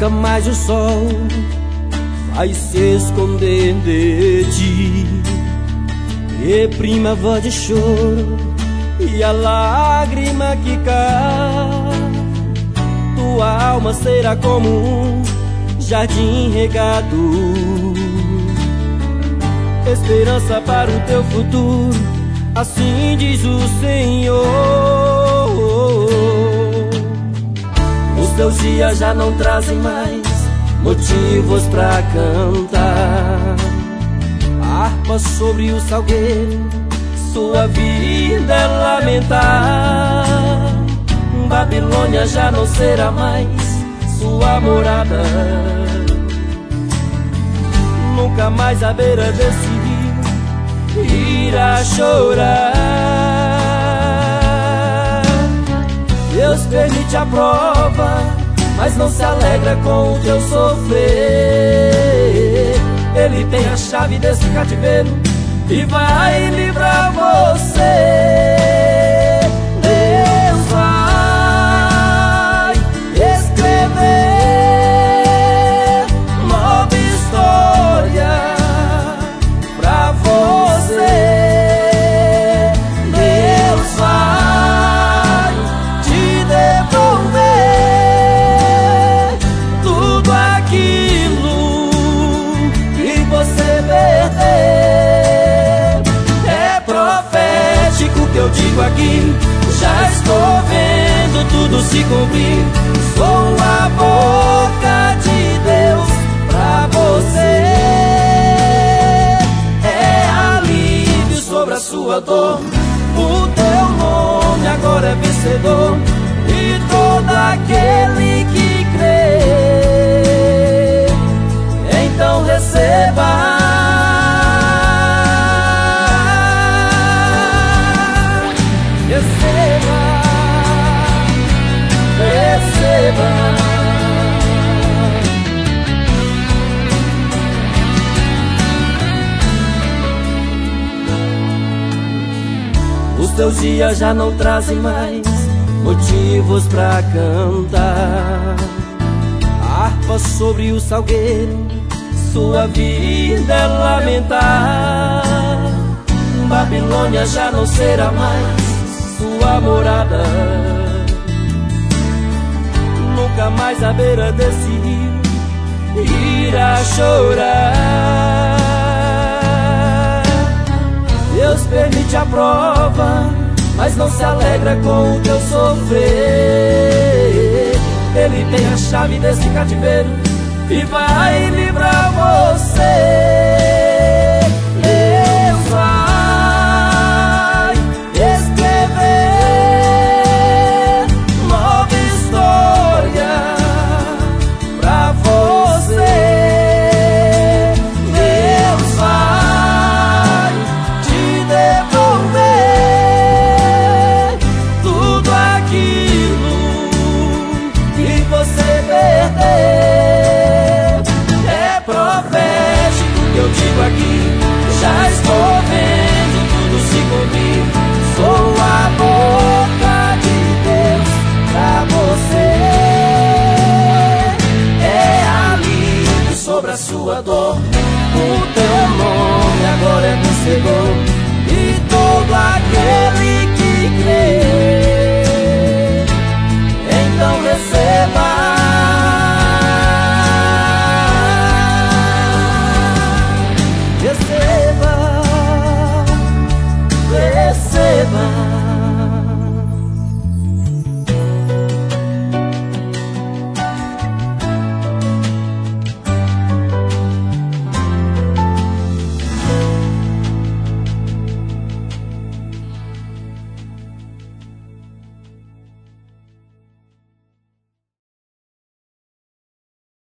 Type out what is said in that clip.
nunca mais o sol vai se esconder de ti. E primavera de choro e a lágrima que cai, tua alma será como um jardim regado, esperança para o teu futuro, assim diz o Senhor. Os teus dias já não trazem mais motivos pra cantar. A harpa sobre o salgueiro, sua vida é lamentar. Babilônia já não será mais sua morada, nunca mais à beira desse rio irá chorar. Deus permite a prova, mas não se alegra com o teu sofrer. Ele tem a chave desse cativeiro e vai livrar você. Deus vai escrever nova história pra você. Deus vai te devolver tudo aquilo que você perdeu. É profético que eu digo aqui, já estou vendo tudo se cumprir. Sou a boca de Deus pra você. É alívio sobre a sua dor, o teu nome agora é vencedor. E todo aquele que crê, então receba. Receba, receba. Os teus dias já não trazem mais motivos pra cantar. A harpa sobre o salgueiro, sua vida é lamentar. Babilônia já não será mais sua morada, nunca mais à beira desse rio irá chorar. Deus permite a prova, mas não se alegra com o teu sofrer. Ele tem a chave desse cativeiro e vai livrar você. Deus vai escrever nova história pra você. Deus vai te devolver tudo aquilo que você perdeu. É profético que eu digo aqui, já estou vendo tudo se cumprir. Sou a boca de Deus pra você. É alívio sobre a sua dor, o teu nome agora é vencedor. E todo aquele que crê, então receba. Receba, receba.